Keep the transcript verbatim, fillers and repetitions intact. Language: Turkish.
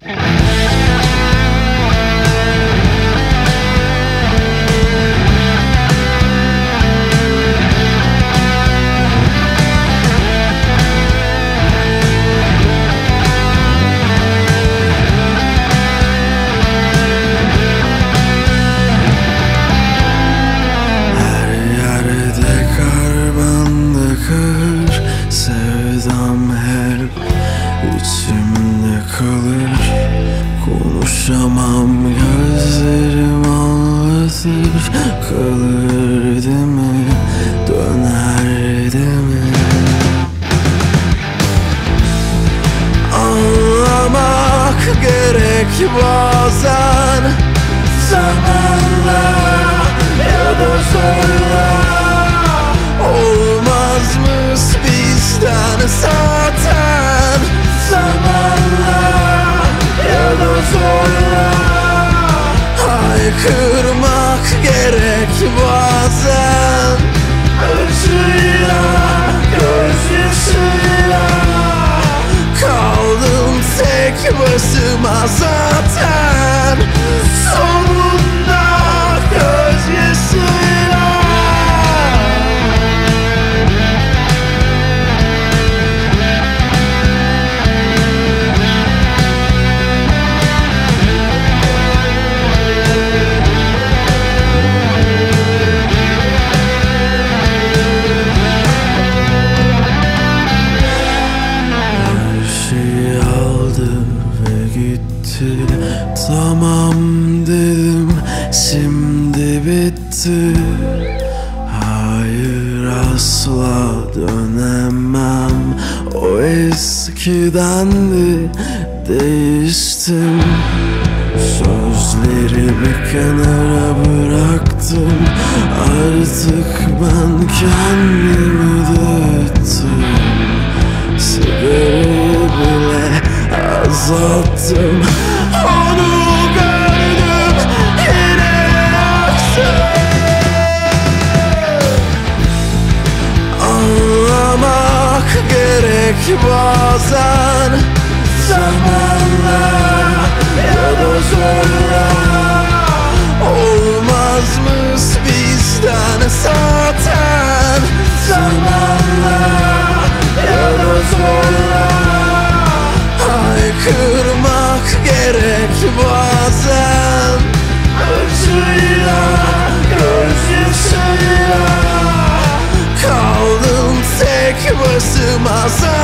İçimde kalır, konuşamam, gözlerim ağlatır. Kalır değil mi, döner değil mi? Anlamak gerek bazen, zamanla ya da zorla. Olmaz mı bizden zaten, zamanla ya da zorla. Haykırmak gerek bazen, acıyla, gözyaşıyla. Kaldım tek başıma zaten, sonunda gözyaşıyla. Tamam dedim, şimdi bitti. Hayır, asla dönemem. O eskidendi, değiştim. Sözleri bir kenara bıraktım. Artık ben kendimi dağıttım. Sigarayı bile azalttım. Onu gördüm, yine yaktım. Anlamak gerek bazen, zamanla ya da zorla. Olmaz mı bizden zaten, zamanla ya da zorla. Haykırmak gerek bazen, acıyla, gözyaşıyla. Kaldım tek başıma zaten.